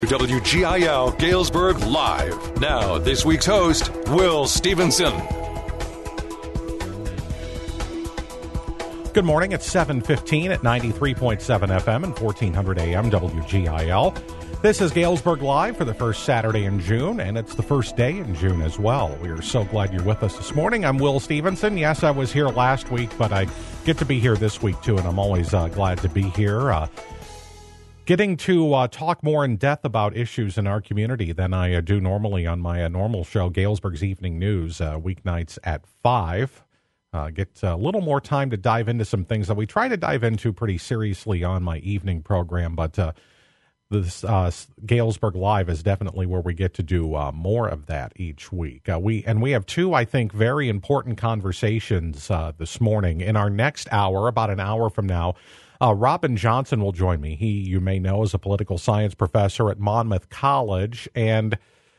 WGIL Galesburg Live. Now, this week's host, Will Stevenson. Good morning. It's 7:15 at 93.7 FM and 1400 AM WGIL. This is Galesburg Live for the first Saturday in June, and it's the first day in June as well. We are so glad you're with us this morning. I'm Will Stevenson. Yes, I was here last week, but I get to be here this week, too, and I'm always glad to be here. Getting to talk more in depth about issues in our community than I do normally on my normal show, Galesburg's Evening News, weeknights at 5. Get a little more time to dive into some things that we try to dive into pretty seriously on my evening program, but this Galesburg Live is definitely where we get to do more of that each week. We have two, I think, very important conversations this morning. In our next hour, about an hour from now, Robin Johnson will join me. He, you may know, is a political science professor at Monmouth College and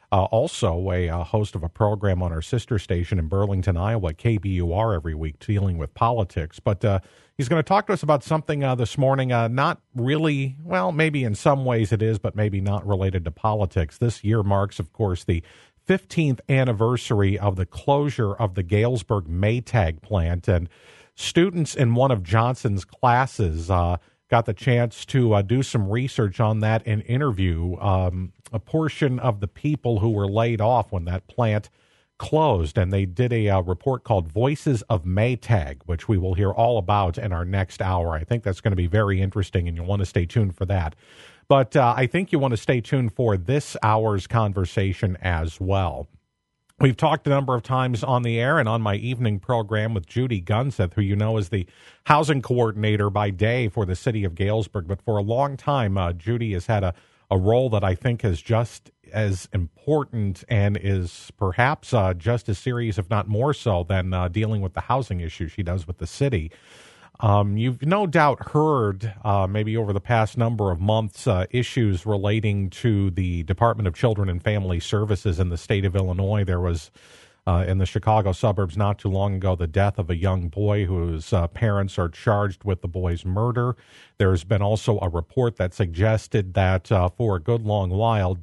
also a host of a program on our sister station in Burlington, Iowa, KBUR, every week dealing with politics. But he's going to talk to us about something this morning, not really, well, maybe in some ways it is, but maybe not related to politics. This year marks, of course, the 15th anniversary of the closure of the Galesburg Maytag plant, and students in one of Johnson's classes got the chance to do some research on that and interview a portion of the people who were laid off when that plant closed. And they did a report called Voices of Maytag, which we will hear all about in our next hour. I think that's going to be very interesting, and you'll want to stay tuned for that. But I think you want to stay tuned for this hour's conversation as well. We've talked a number of times on the air and on my evening program with Judy Gunseth, who you know is the housing coordinator by day for the city of Galesburg. But for a long time, Judy has had a role that I think is just as important and is perhaps just as serious, if not more so, than dealing with the housing issues she does with the city. You've no doubt heard, maybe over the past number of months, issues relating to the Department of Children and Family Services in the state of Illinois. There was, in the Chicago suburbs not too long ago, the death of a young boy whose parents are charged with the boy's murder. There's been also a report that suggested that for a good long while,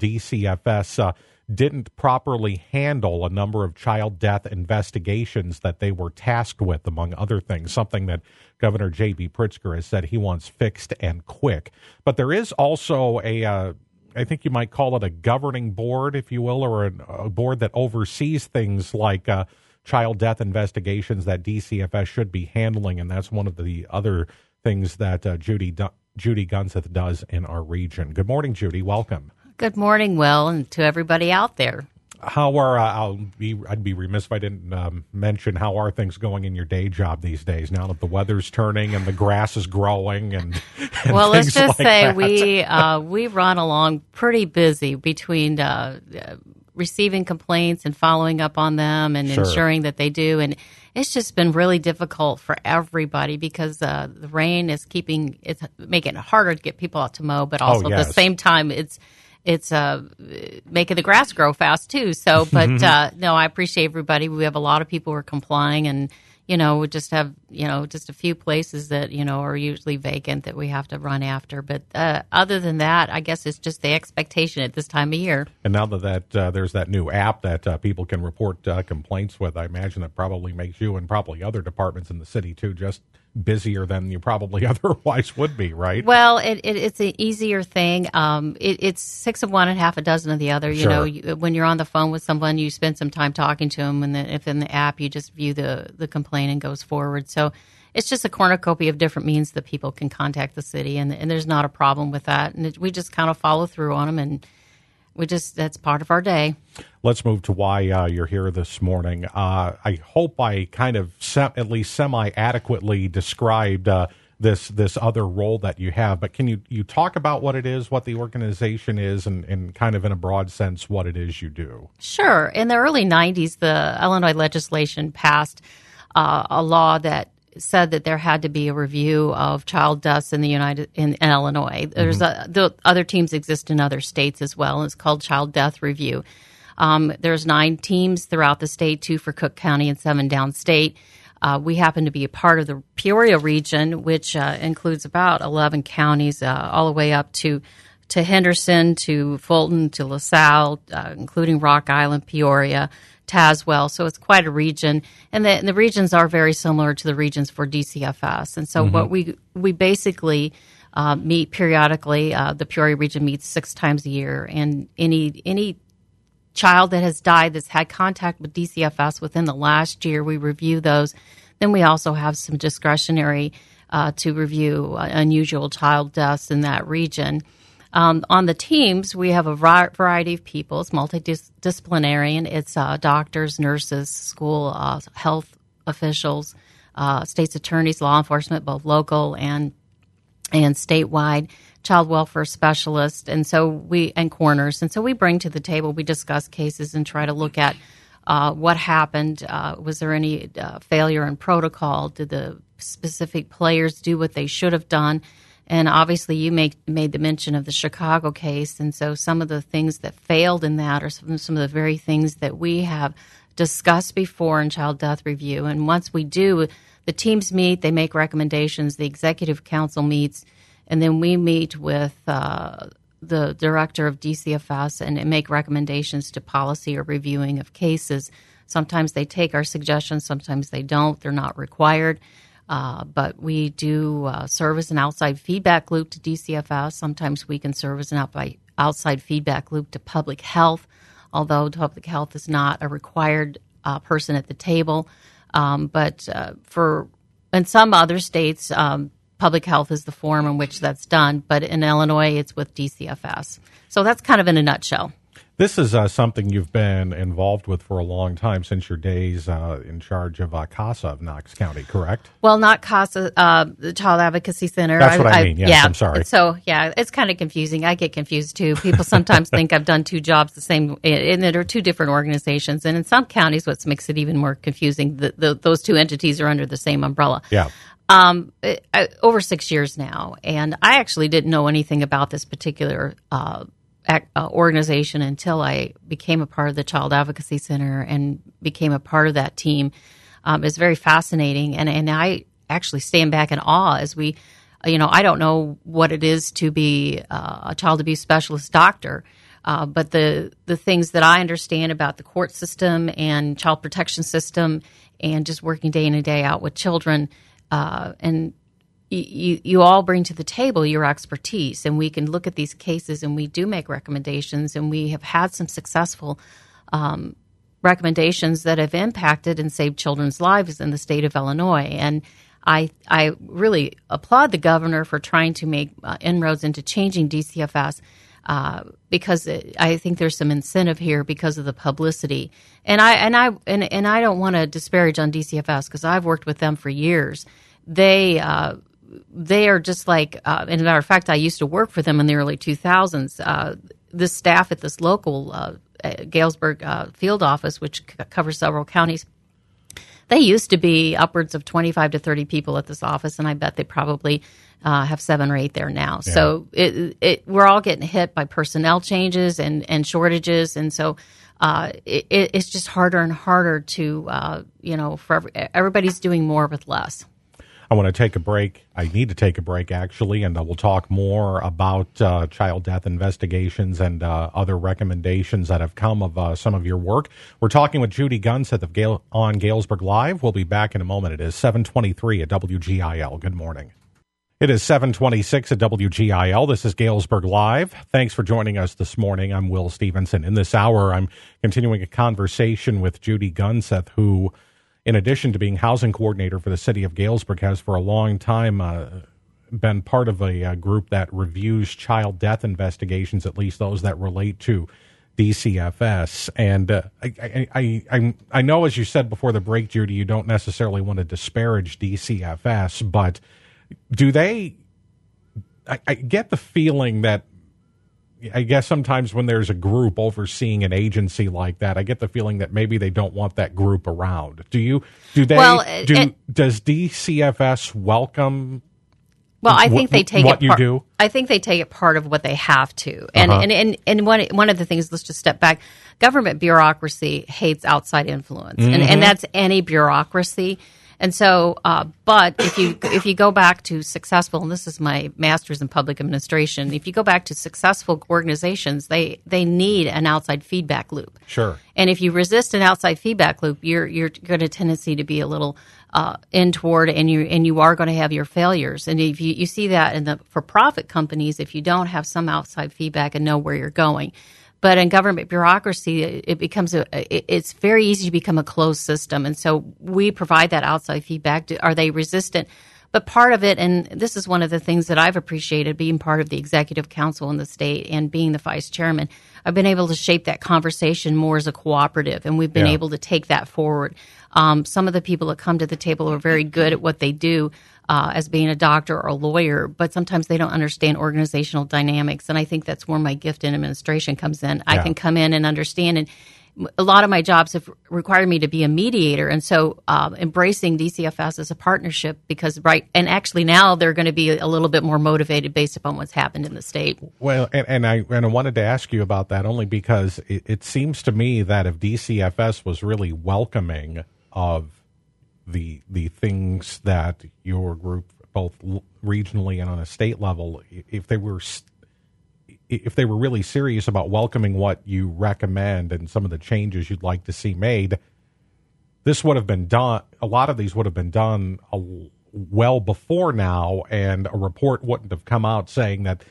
DCFS didn't properly handle a number of child death investigations that they were tasked with, among other things, something that Governor J.B. Pritzker has said he wants fixed and quick. But there is also I think you might call it a governing board, if you will, or a board that oversees things like child death investigations that DCFS should be handling, and that's one of the other things that Judy Gunseth does in our region. Good morning, Judy. Welcome. Good morning, Will, and to everybody out there. How are I'd be remiss if I didn't mention how are things going in your day job these days now that the weather's turning and the grass is growing and well, let's just say that. we run along pretty busy between receiving complaints and following up on them and Sure. ensuring that they do, and it's just been really difficult for everybody because the rain is it's making it harder to get people out to mow, but also yes. at the same time it's making the grass grow fast too. So, but no, I appreciate everybody. We have a lot of people who are complying, and we just have just a few places that are usually vacant that we have to run after. But other than that, I guess it's just the expectation at this time of year. And now that there's that new app that people can report complaints with, I imagine that probably makes you and probably other departments in the city too just busier than you probably otherwise would be, right? Well, it's an easier thing. It's 6 of one and half a dozen of the other. Sure. When you're on the phone with someone, you spend some time talking to them, and then if in the app, you just view the complaint and goes forward. So it's just a cornucopia of different means that people can contact the city, and there's not a problem with that. And we just kind of follow through on them, and that's part of our day. Let's move to why you're here this morning. I hope I kind of at least semi-adequately described this other role that you have, but can you talk about what it is, what the organization is, and kind of in a broad sense what it is you do? Sure. In the early 90s, the Illinois legislation passed a law that said that there had to be a review of child deaths in Illinois. There's the other teams exist in other states as well, and it's called Child Death Review. There's 9 teams throughout the state, 2 for Cook County and 7 downstate. We happen to be a part of the Peoria region, which includes about 11 counties, all the way up to to Henderson, to Fulton, to LaSalle, including Rock Island, Peoria, Tazewell. So it's quite a region. And the regions are very similar to the regions for DCFS. And so what we basically meet periodically. The Peoria region meets 6 times a year. And any child that has died that's had contact with DCFS within the last year, we review those. Then we also have some discretionary to review unusual child deaths in that region. On the teams, we have a variety of people. It's multidisciplinary. It's doctors, nurses, school health officials, state's attorneys, law enforcement, both local and statewide, child welfare specialists, and coroners. And so we bring to the table, we discuss cases and try to look at what happened. Was there any failure in protocol? Did the specific players do what they should have done? And obviously you made the mention of the Chicago case, and so some of the things that failed in that are some of the very things that we have discussed before in child death review. And once we do, the teams meet, they make recommendations, the executive council meets, and then we meet with the director of DCFS and make recommendations to policy or reviewing of cases. Sometimes they take our suggestions, sometimes they don't. They're not required. But we do serve as an outside feedback loop to DCFS. Sometimes we can serve as an outside feedback loop to public health, although public health is not a required person at the table. But in some other states, public health is the form in which that's done. But in Illinois, it's with DCFS. So that's kind of in a nutshell. This is something you've been involved with for a long time, since your days in charge of CASA of Knox County, correct? Well, not CASA, the Child Advocacy Center. That's what I mean. Yes, I'm sorry. So, it's kind of confusing. I get confused, too. People sometimes think I've done 2 jobs the same, and there are 2 different organizations. And in some counties, what makes it even more confusing, those 2 entities are under the same umbrella. Yeah. Over 6 years now. And I actually didn't know anything about this particular organization until I became a part of the Child Advocacy Center and became a part of that team. It's very fascinating, and I actually stand back in awe as we, I don't know what it is to be a child abuse specialist doctor, but the things that I understand about the court system and child protection system and just working day in and day out with children, and you all bring to the table your expertise, and we can look at these cases and we do make recommendations, and we have had some successful recommendations that have impacted and saved children's lives in the state of Illinois. And I really applaud the governor for trying to make inroads into changing DCFS because I think there's some incentive here because of the publicity. And I don't want to disparage on DCFS because I've worked with them for years. They are just like, and as a matter of fact, I used to work for them in the early 2000s. This staff at this local Galesburg field office, which covers several counties, they used to be upwards of 25 to 30 people at this office, and I bet they probably have 7 or 8 there now. Yeah. So we're all getting hit by personnel changes and shortages, and so it's just harder and harder to, everybody's doing more with less. I want to take a break. I need to take a break, actually, and we'll talk more about child death investigations and other recommendations that have come of some of your work. We're talking with Judy Gunseth on Galesburg Live. We'll be back in a moment. It is 7:23 at WGIL. Good morning. It is 7:26 at WGIL. This is Galesburg Live. Thanks for joining us this morning. I'm Will Stevenson. In this hour, I'm continuing a conversation with Judy Gunseth, who, in addition to being housing coordinator for the city of Galesburg, has for a long time been part of a group that reviews child death investigations, at least those that relate to DCFS. And I know, as you said before the break, Judy, you don't necessarily want to disparage DCFS, but do they – I get the feeling that, I guess sometimes when there's a group overseeing an agency like that, I get the feeling that maybe they don't want that group around. Does DCFS welcome? Well, I think they take what you do. I think they take it part of what they have to. And and one of the things, let's just step back. Government bureaucracy hates outside influence, and that's any bureaucracy. And so, but if you go back to successful, and this is my master's in public administration, if you go back to successful organizations, they need an outside feedback loop. Sure. And if you resist an outside feedback loop, you're going to tendency to be a little intoward, and you are going to have your failures. And if you see that in the for-profit companies, if you don't have some outside feedback and know where you're going. But in government bureaucracy, it's very easy to become a closed system. And so we provide that outside feedback. Are they resistant? But part of it, and this is one of the things that I've appreciated being part of the executive council in the state and being the vice chairman, I've been able to shape that conversation more as a cooperative, and we've been able to take that forward. Some of the people that come to the table are very good at what they do as being a doctor or a lawyer, but sometimes they don't understand organizational dynamics, and I think that's where my gift in administration comes in. I can come in and understand, and a lot of my jobs have required me to be a mediator, and so embracing DCFS as a partnership and actually now they're going to be a little bit more motivated based upon what's happened in the state. Well, and I wanted to ask you about that only because it seems to me that if DCFS was really welcoming of the things that your group, both regionally and on a state level, if they were really serious about welcoming what you recommend and some of the changes you'd like to see made, this would have been done. A lot of these would have been done well before now, and a report wouldn't have come out saying that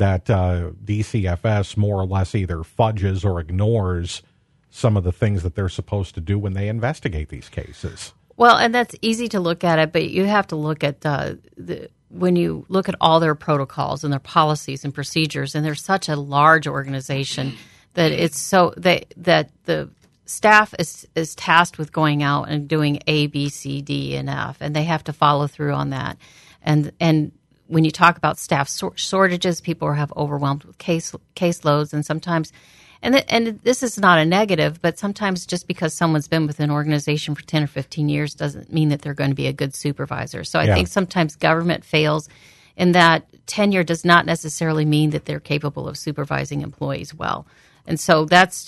DCFS more or less either fudges or ignores some of the things that they're supposed to do when they investigate these cases. Well, and that's easy to look at it, but you have to look at when you look at all their protocols and their policies and procedures, and they're such a large organization that that the staff is tasked with going out and doing A, B, C, D, and F, and they have to follow through on that. And when you talk about staff shortages, people have overwhelmed with caseloads, and sometimes. And this is not a negative, but sometimes just because someone's been with an organization for 10 or 15 years doesn't mean that they're going to be a good supervisor. So I think sometimes government fails in that tenure does not necessarily mean that they're capable of supervising employees well. And so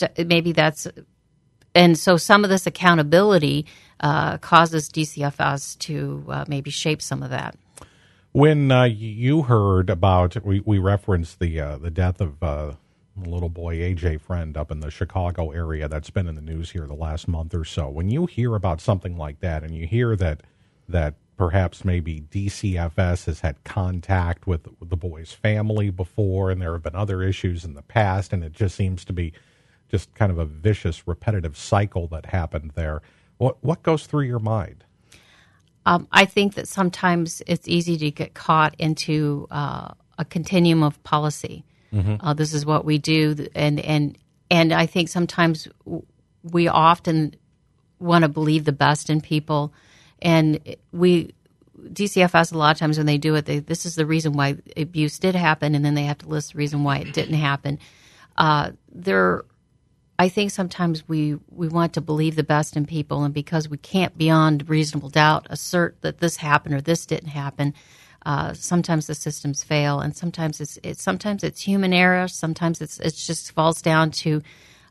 and so some of this accountability causes DCFS to maybe shape some of that. When you heard about, we referenced the death of little boy AJ Friend up in the Chicago area that's been in the news here the last month or so. When you hear about something like that, and you hear that perhaps maybe DCFS has had contact with the boy's family before, and there have been other issues in the past, and it just seems to be just kind of a vicious, repetitive cycle that happened there. What goes through your mind? I think that sometimes it's easy to get caught into a continuum of policy. Mm-hmm. This is what we do, and I think sometimes we often want to believe the best in people, and DCFS a lot of times when they do it, this is the reason why abuse did happen, and then they have to list the reason why it didn't happen. I think sometimes we want to believe the best in people, and because we can't beyond reasonable doubt assert that this happened or this didn't happen. Sometimes the systems fail, and sometimes it's human error. Sometimes it just falls down to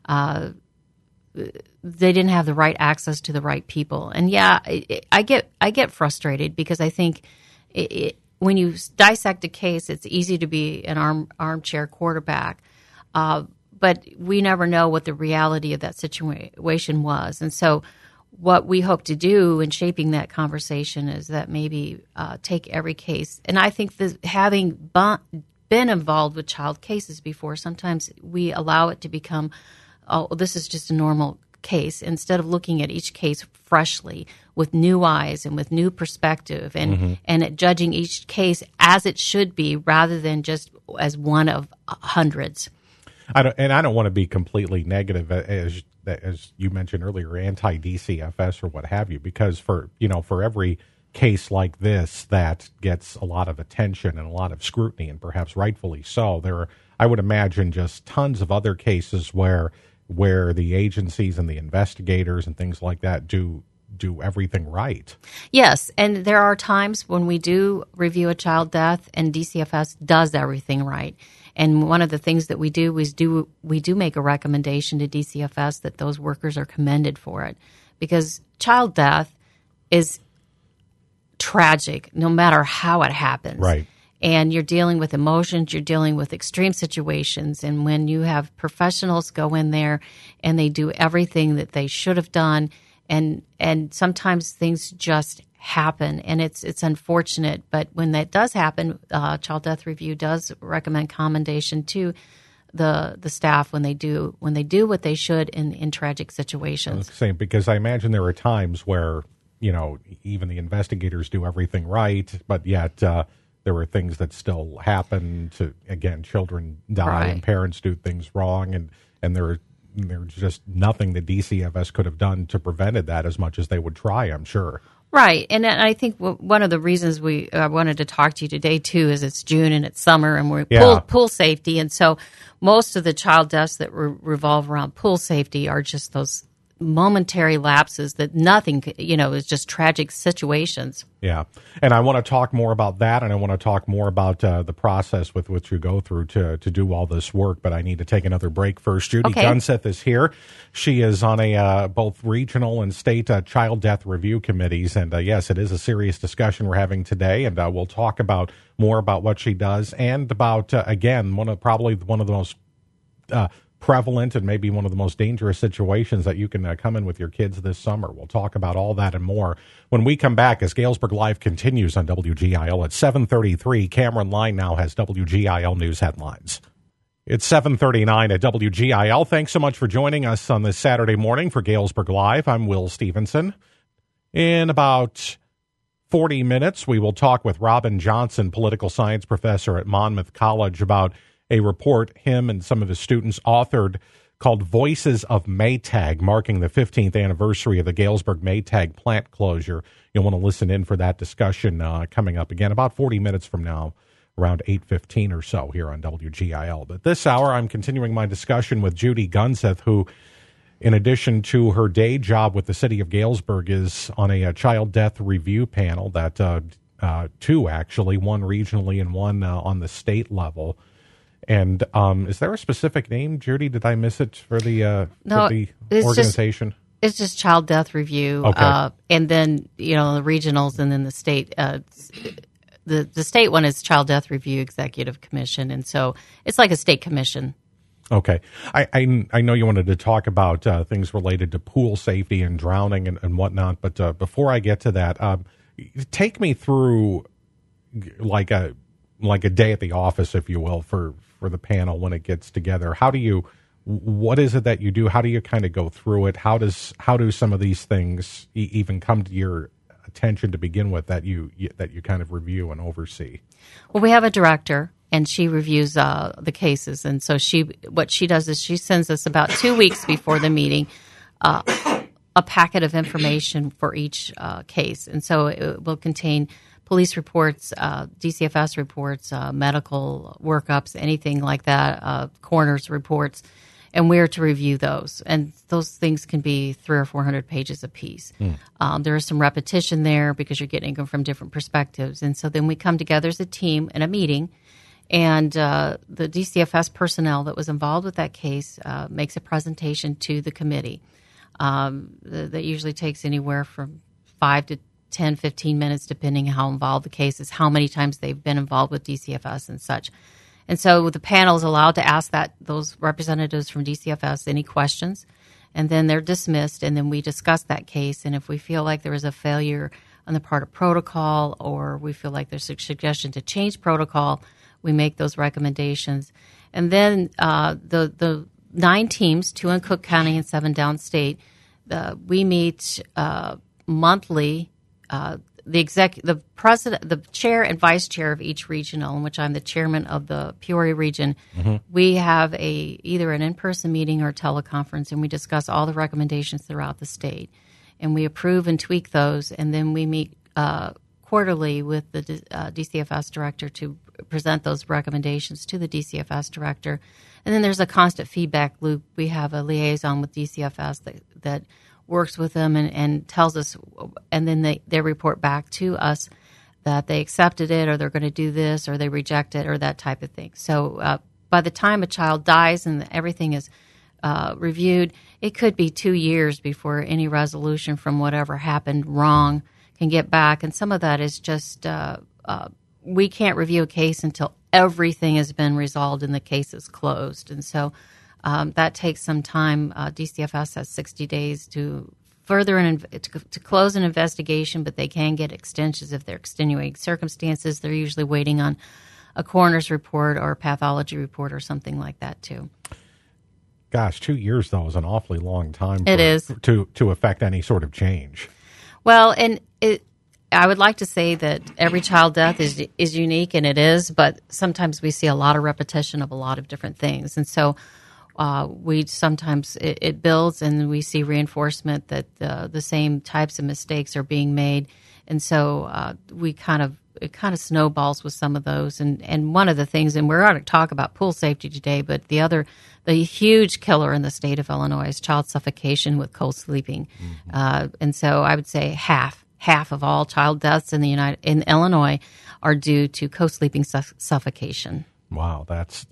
they didn't have the right access to the right people. And I get frustrated because I think when you dissect a case, it's easy to be an armchair quarterback, but we never know what the reality of that situation was, and so. What we hope to do in shaping that conversation is that maybe take every case. And I think that having been involved with child cases before, sometimes we allow it to become, this is just a normal case, instead of looking at each case freshly with new eyes and with new perspective and at judging each case as it should be rather than just as one of hundreds. I don't want to be completely negative as you mentioned earlier, anti-DCFS or what have you, because for every case like this that gets a lot of attention and a lot of scrutiny, and perhaps rightfully so, there are, I would imagine, just tons of other cases where the agencies and the investigators and things like that do everything right. Yes, and there are times when we do review a child death and DCFS does everything right. And one of the things that we do is we do make a recommendation to DCFS that those workers are commended for it, because child death is tragic, no matter how it happens. Right. And you're dealing with emotions, you're dealing with extreme situations. And when you have professionals go in there and they do everything that they should have done, and sometimes things just happen, and it's unfortunate. But when that does happen, Child Death Review does recommend commendation to the staff when they do what they should in tragic situations. Same, because I imagine there are times where, even the investigators do everything right, but yet there are things that still happen to, again, children die Right. and parents do things wrong, and there's just nothing the DCFS could have done to prevent that as much as they would try, I'm sure. Right. And I think one of the reasons we wanted to talk to you today, too, is it's June and it's summer and we're pool safety. And so most of the child deaths that revolve around pool safety are just those momentary lapses that nothing, is just tragic situations. Yeah. And I want to talk more about that, and I want to talk more about the process with which you go through to do all this work, but I need to take another break first. Judy Gunseth is here. She is on both regional and state child death review committees, and yes, it is a serious discussion we're having today, and we'll talk about more about what she does and about, again, probably one of the most prevalent and maybe one of the most dangerous situations that you can come in with your kids this summer. We'll talk about all that and more when we come back as Galesburg Live continues on WGIL at 7:33. Cameron Line now has WGIL News headlines. It's 7:39 at WGIL. Thanks so much for joining us on this Saturday morning for Galesburg Live. I'm Will Stevenson. In about 40 minutes, we will talk with Robin Johnson, political science professor at Monmouth College, about a report him and some of his students authored called Voices of Maytag, marking the 15th anniversary of the Galesburg Maytag plant closure. You'll want to listen in for that discussion coming up again about 40 minutes from now, around 8:15 or so here on WGIL. But this hour, I'm continuing my discussion with Judy Gunseth, who, in addition to her day job with the city of Galesburg, is on a child death review panel that two, actually, one regionally and one on the state level. And is there a specific name, Judy? Did I miss it for the organization? It's just Child Death Review. Okay. And then, the regionals and then the state. The state one is Child Death Review Executive Commission. And so it's like a state commission. Okay. I know you wanted to talk about things related to pool safety and drowning and whatnot. But before I get to that, take me through like a day at the office, if you will, for the panel when it gets together. What is it that you do? How do you kind of go through it? How do some of these things even come to your attention to begin with that you kind of review and oversee? Well, we have a director, and she reviews the cases. And so what she does is she sends us about 2 weeks before the meeting a packet of information for each case. And so it will contain police reports, DCFS reports, medical workups, anything like that, coroner's reports, and we're to review those. And those things can be 300 or 400 pages apiece. There is some repetition there because you're getting them from different perspectives. And so then we come together as a team in a meeting, and the DCFS personnel that was involved with that case makes a presentation to the committee. That usually takes anywhere from 5 to 10, 15 minutes, depending on how involved the case is, how many times they've been involved with DCFS and such. And so the panel is allowed to ask those representatives from DCFS any questions, and then they're dismissed, and then we discuss that case. And if we feel like there is a failure on the part of protocol, or we feel like there's a suggestion to change protocol, we make those recommendations. And then the 9 teams, 2 in Cook County and 7 downstate, we meet monthly. The president, the chair and vice chair of each regional, in which I'm the chairman of the Peoria region, we have either an in-person meeting or a teleconference, and we discuss all the recommendations throughout the state, and we approve and tweak those, and then we meet quarterly with the DCFS director to present those recommendations to the DCFS director, and then there's a constant feedback loop. We have a liaison with DCFS that works with them and tells us, and then they report back to us that they accepted it, or they're going to do this, or they reject it, or that type of thing. So by the time a child dies and everything is reviewed, it could be 2 years before any resolution from whatever happened wrong can get back. And some of that is just we can't review a case until everything has been resolved and the case is closed. And so that takes some time. DCFS has 60 days to to close an investigation, but they can get extensions if they're extenuating circumstances. They're usually waiting on a coroner's report or a pathology report or something like that too. Gosh, 2 years though is an awfully long time. It is to affect any sort of change. Well, and I would like to say that every child death is unique, and it is, but sometimes we see a lot of repetition of a lot of different things, and so we sometimes it builds, and we see reinforcement that the same types of mistakes are being made, and so it kind of snowballs with some of those. And one of the things, and we're going to talk about pool safety today, but the huge killer in the state of Illinois is child suffocation with co-sleeping, and so I would say half of all child deaths in Illinois are due to co-sleeping suffocation. Wow,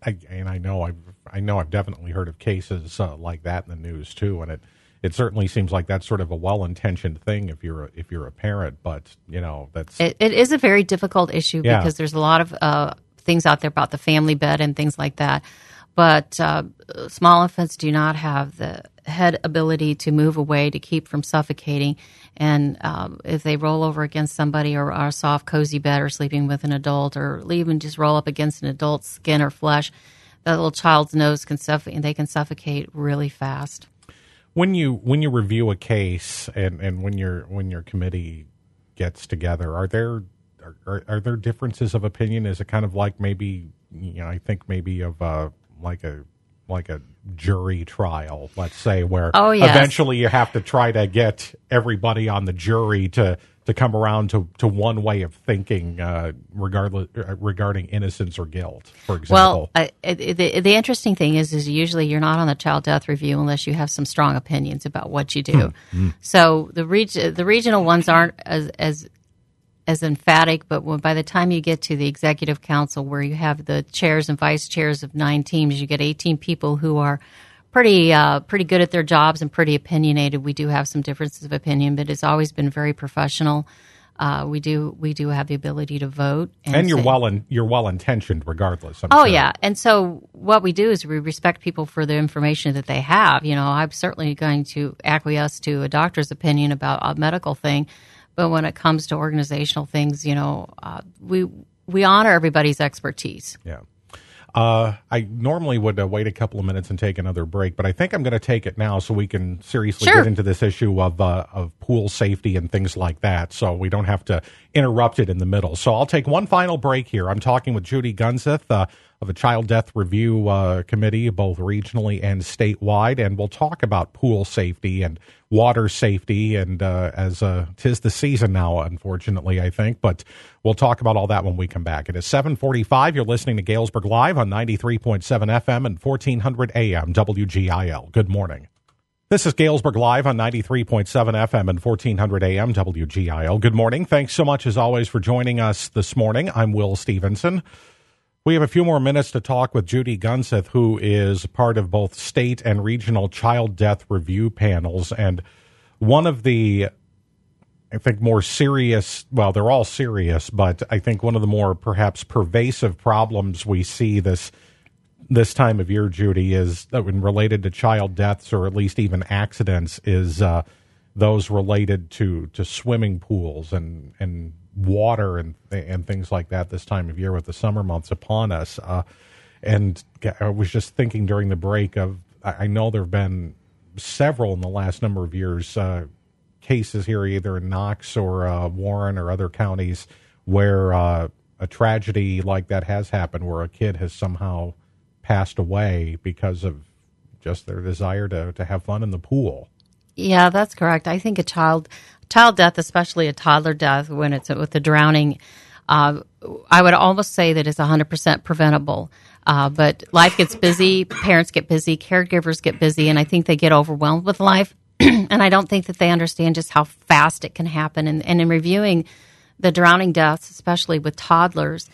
I know I've definitely heard of cases like that in the news too, and it certainly seems like that's sort of a well-intentioned thing if you're a parent, but that's it is a very difficult issue because there's a lot of things out there about the family bed and things like that. But small infants do not have the head ability to move away to keep from suffocating. And if they roll over against somebody or are a soft, cozy bed or sleeping with an adult or even just roll up against an adult's skin or flesh, that little child's nose can suffocate, and they can suffocate really fast. When you review a case and when your committee gets together, are there differences of opinion? Is it kind of like maybe I think maybe of like a jury trial, let's say, where eventually you have to try to get everybody on the jury to come around to one way of thinking regarding innocence or guilt, for example. Well, the interesting thing is usually you're not on the child death review unless you have some strong opinions about what you do. So the regional ones aren't as emphatic, but by the time you get to the executive council, where you have the chairs and vice chairs of 9 teams, you get 18 people who are pretty good at their jobs and pretty opinionated. We do have some differences of opinion, but it's always been very professional. We do have the ability to vote, and you're well intentioned regardless. I'm sure. Yeah, and so what we do is we respect people for the information that they have. I'm certainly going to acquiesce to a doctor's opinion about a medical thing. But when it comes to organizational things, we honor everybody's expertise. Yeah. I normally would wait a couple of minutes and take another break, but I think I'm going to take it now so we can seriously get into this issue of pool safety and things like that, so we don't have to interrupt it in the middle. So I'll take one final break here. I'm talking with Judy Gunseth of the Child Death Review Committee, both regionally and statewide, and we'll talk about pool safety and water safety, and as 'tis the season now, unfortunately, I think, but we'll talk about all that when we come back. It is 7:45. You're listening to Galesburg Live on 93.7 FM and 1400 AM WGIL. Good morning. This is Galesburg Live on 93.7 FM and 1400 AM WGIL. Good morning. Thanks so much, as always, for joining us this morning. I'm Will Stevenson. We have a few more minutes to talk with Judy Gunseth, who is part of both state and regional child death review panels. And one of the, I think, more serious, well, they're all serious, but I think one of the more perhaps pervasive problems we see this time of year, Judy, is when related to child deaths or at least even accidents is those related to swimming pools and water and things like that this time of year with the summer months upon us. And I was just thinking during the break of, I know there have been several in the last number of years, cases here either in Knox or Warren or other counties where a tragedy like that has happened, where a kid has somehow passed away because of just their desire to have fun in the pool. Yeah, that's correct. I think a child death, especially a toddler death, when it's with the drowning, I would almost say that it's 100% preventable. But life gets busy, parents get busy, caregivers get busy, and I think they get overwhelmed with life. And I don't think that they understand just how fast it can happen. And in reviewing the drowning deaths, especially with toddlers,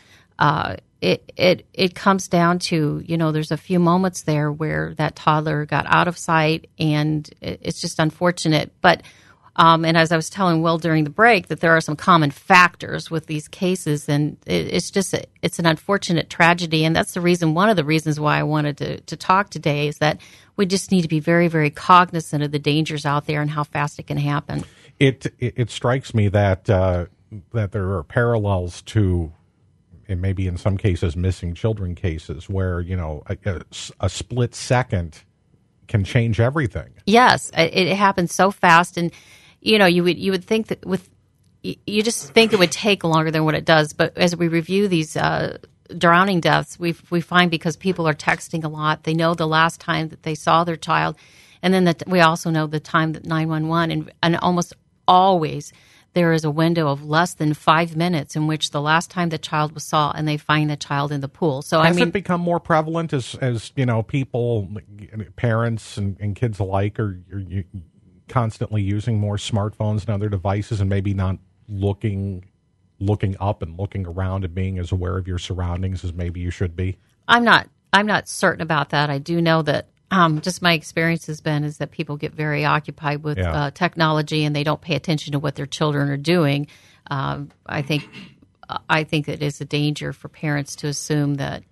it comes down to, there's a few moments there where that toddler got out of sight, and it's just unfortunate. But And as I was telling Will during the break, that there are some common factors with these cases, and it's an unfortunate tragedy. And that's one of the reasons why I wanted to talk today, is that we just need to be very, very cognizant of the dangers out there and how fast it can happen. It strikes me that that there are parallels to, and maybe in some cases, missing children cases where, a split second can change everything. Yes, it happens so fast, and you would think that you just think it would take longer than what it does. But as we review these drowning deaths, we find, because people are texting a lot, they know the last time that they saw their child, and then we also know the time that 911, and almost always there is a window of less than 5 minutes in which the last time the child was saw, and they find the child in the pool. So has it become more prevalent as people, parents and kids alike, are constantly using more smartphones and other devices, and maybe not looking up and looking around and being as aware of your surroundings as maybe you should be? I'm not certain about that. I do know that just my experience has been is that people get very occupied with technology, and they don't pay attention to what their children are doing. I think it is a danger for parents to assume that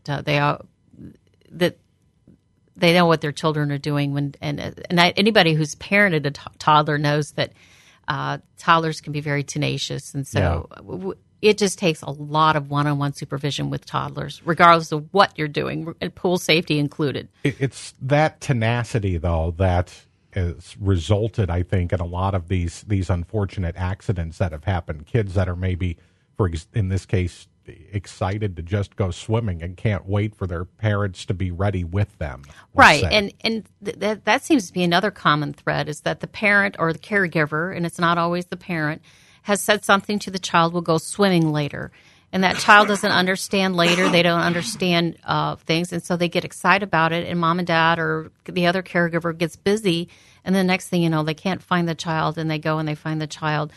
that they know what their children are doing. Anybody who's parented a toddler knows that toddlers can be very tenacious, and so it just takes a lot of one-on-one supervision with toddlers, regardless of what you're doing, pool safety included. It's that tenacity, though, that has resulted, I think, in a lot of these unfortunate accidents that have happened. Kids that are maybe, in this case, excited to just go swimming and can't wait for their parents to be ready with them. Right, and that seems to be another common thread, is that the parent or the caregiver, and it's not always the parent, has said something to the child, will go swimming later. And that child doesn't understand later. They don't understand things. And so they get excited about it. And mom and dad or the other caregiver gets busy. And the next thing you know, they can't find the child. And they go and they find the child,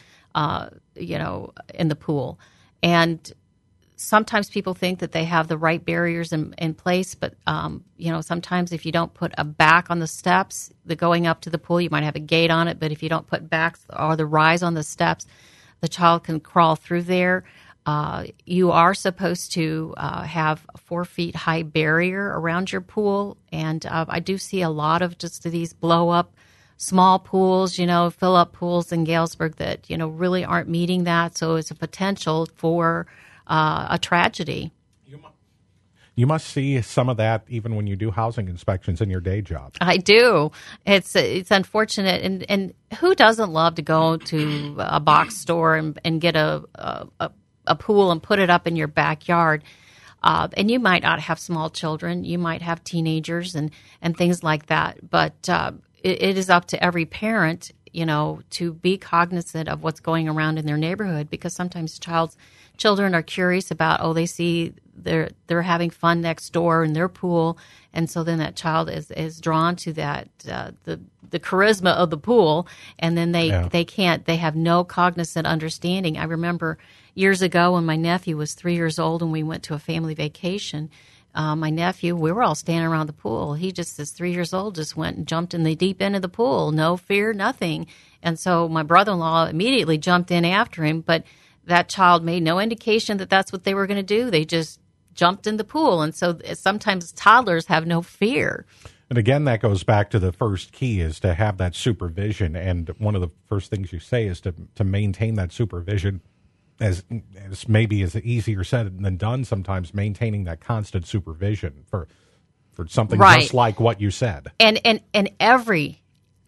in the pool. And sometimes people think that they have the right barriers in place. But, sometimes if you don't put a back on the steps, the going up to the pool, you might have a gate on it. But if you don't put backs or the rise on the steps, the child can crawl through there. You are supposed to have a 4 feet high barrier around your pool. And I do see a lot of just these blow up small pools, fill up pools in Galesburg that, really aren't meeting that. So it's a potential for a tragedy. You must see some of that even when you do housing inspections in your day job. I do. It's unfortunate, and who doesn't love to go to a box store and get a pool and put it up in your backyard? And you might not have small children, you might have teenagers and things like that. But it is up to every parent, to be cognizant of what's going around in their neighborhood, because sometimes children are curious about, they see they're having fun next door in their pool, and so then that child is drawn to that the charisma of the pool, and then they have no cognizant understanding. I remember years ago when my nephew was 3 years old and we went to a family vacation. My nephew, we were all standing around the pool. He just, as 3 years old, just went and jumped in the deep end of the pool. No fear, nothing. And so my brother-in-law immediately jumped in after him, but that child made no indication that that's what they were going to do. They just jumped in the pool. And so sometimes toddlers have no fear. And again, that goes back to the first key, is to have that supervision. And one of the first things you say is to maintain that supervision, as maybe as easier said than done sometimes, maintaining that constant supervision for something just like what you said. And every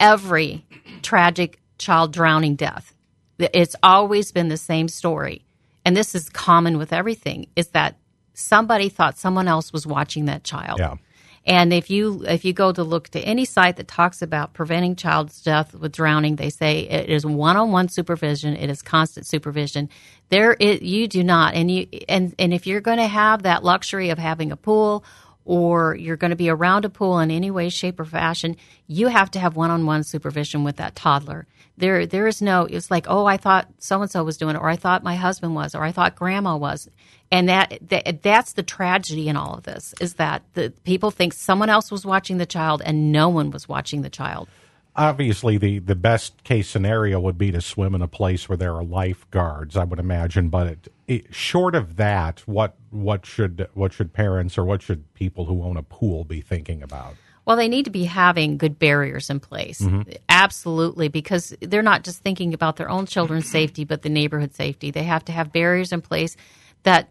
tragic child drowning death, it's always been the same story. And this is common with everything, is that somebody thought someone else was watching that child. Yeah. And if you go to look to any site that talks about preventing child's death with drowning, they say it is one-on-one supervision. It is constant supervision. You do not, and if you're going to have that luxury of having a pool, or you're going to be around a pool in any way, shape, or fashion, you have to have one-on-one supervision with that toddler. There is no, it's like, I thought so-and-so was doing it, or I thought my husband was, or I thought grandma was. And that's the tragedy in all of this, is that the people think someone else was watching the child and no one was watching the child. Obviously, the best case scenario would be to swim in a place where there are lifeguards, I would imagine. But short of that, what should parents or what should people who own a pool be thinking about? Well, they need to be having good barriers in place. Mm-hmm. Absolutely, because they're not just thinking about their own children's safety, but the neighborhood safety. They have to have barriers in place that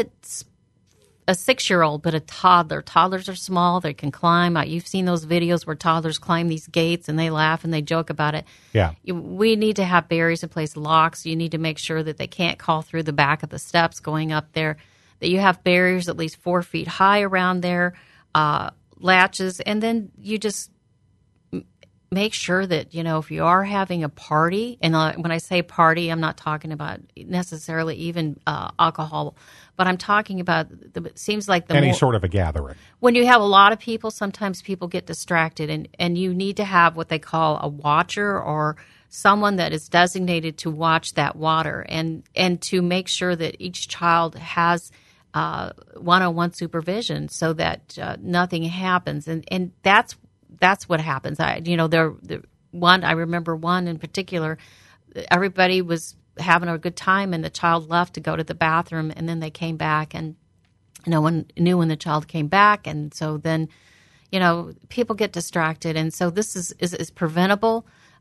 a 6-year-old, but a toddler. Toddlers are small. They can climb. You've seen those videos where toddlers climb these gates and they laugh and they joke about it. Yeah. We need to have barriers in place, locks. You need to make sure that they can't crawl through the back of the steps going up there, that you have barriers at least 4 feet high around there, latches, and then you just make sure that, if you are having a party, and when I say party, I'm not talking about necessarily even alcohol, but I'm talking about it seems like any sort of a gathering. When you have a lot of people, sometimes people get distracted, and you need to have what they call a watcher or someone that is designated to watch that water and to make sure that each child has one-on-one supervision so that nothing happens, and that's what happens. I remember one in particular. Everybody was having a good time, and the child left to go to the bathroom, and then they came back, and no one knew when the child came back, and so then, people get distracted, and so this is preventable.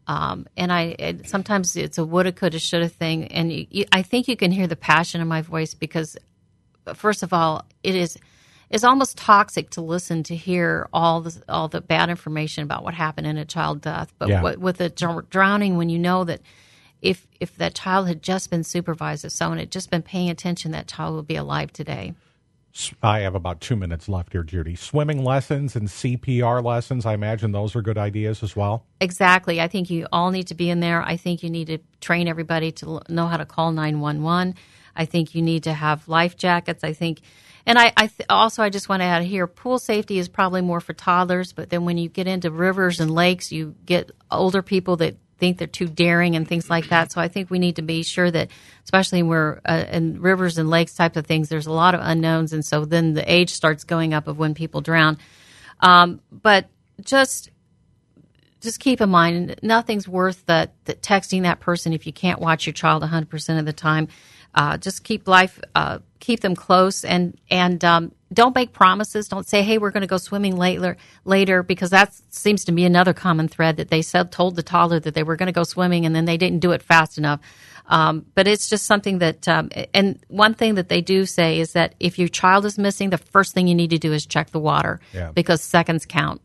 And sometimes it's a woulda, coulda, shoulda thing, and I think you can hear the passion in my voice because, first of all, it's almost toxic to listen to hear all the bad information about what happened in a child death. But with a drowning, when you know that if that child had just been supervised, if someone had just been paying attention, that child would be alive today. I have about 2 minutes left here, Judy. Swimming lessons and CPR lessons, I imagine those are good ideas as well? Exactly. I think you all need to be in there. I think you need to train everybody to know how to call 911. I think you need to have life jackets. I think, and I just want to add here, pool safety is probably more for toddlers, but then when you get into rivers and lakes, you get older people that think they're too daring and things like that. So I think we need to be sure that, especially when we're in rivers and lakes type of things, there's a lot of unknowns, and so then the age starts going up of when people drown. But just keep in mind, nothing's worth that texting that person if you can't watch your child 100% of the time. Just keep them close, and don't make promises. Don't say, "Hey, we're going to go swimming later," because that seems to be another common thread that they told the toddler that they were going to go swimming, and then they didn't do it fast enough. But it's just something that, and one thing that they do say is that if your child is missing, the first thing you need to do is check the water because seconds count.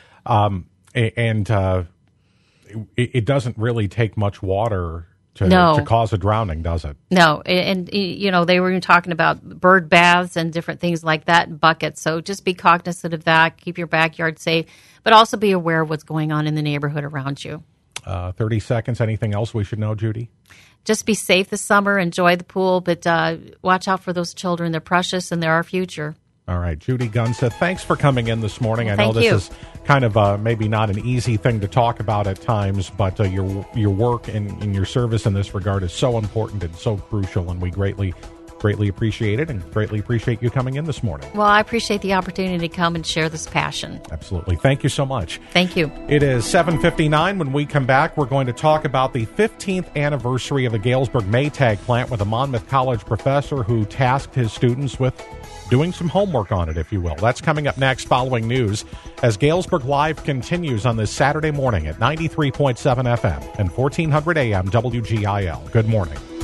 It doesn't really take much water to cause a drowning, does it? No, and they were even talking about bird baths and different things like that in buckets. So just be cognizant of that. Keep your backyard safe, but also be aware of what's going on in the neighborhood around you. 30 seconds. Anything else we should know, Judy? Just be safe this summer. Enjoy the pool, but watch out for those children. They're precious, and they're our future. All right, Judy Gunseth, thanks for coming in this morning. Well, I know this is kind of maybe not an easy thing to talk about at times, but your work and your service in this regard is so important and so crucial, and we greatly appreciate it and greatly appreciate you coming in this morning. Well, I appreciate the opportunity to come and share this passion. Absolutely. Thank you so much. Thank you. It is 7:59. When we come back, we're going to talk about the 15th anniversary of the Galesburg Maytag plant with a Monmouth College professor who tasked his students with doing some homework on it, if you will. That's coming up next following news as Galesburg Live continues on this Saturday morning at 93.7 FM and 1400 AM WGIL. Good morning.